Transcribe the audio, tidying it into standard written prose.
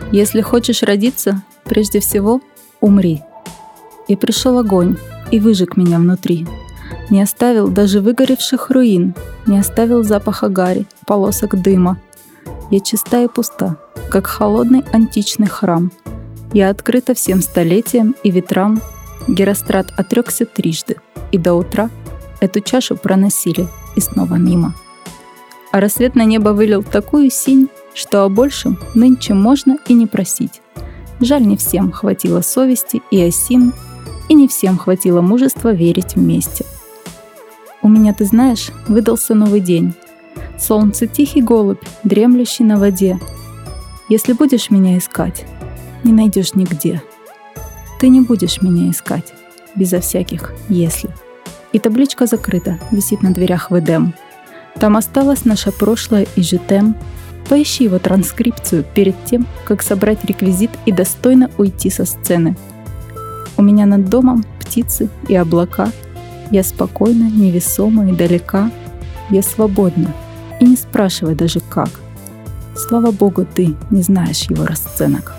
Если хочешь родиться, прежде всего умри. И пришел огонь, и выжег меня внутри. Не оставил даже выгоревших руин, не оставил запаха гари, полосок дыма. Я чиста и пуста, как холодный античный храм. Я открыта всем столетиям и ветрам. Герострат отрекся трижды, и до утра эту чашу проносили и снова мимо. А рассвет на небо вылил такую синь, что о большем нынче можно и не просить. Жаль, не всем хватило совести и осин, и не всем хватило мужества верить вместе. У меня, ты знаешь, выдался новый день. Солнце тихий голубь, дремлющий на воде. Если будешь меня искать, не найдешь нигде. Ты не будешь меня искать, безо всяких «если». И табличка закрыта, висит на дверях в Эдем. Там осталось наше прошлое и жетем. Поищи его транскрипцию перед тем, как собрать реквизит и достойно уйти со сцены. У меня над домом птицы и облака. Я спокойна, невесома и далека. Я свободна, и не спрашивай даже как. Слава Богу, ты не знаешь его расценок.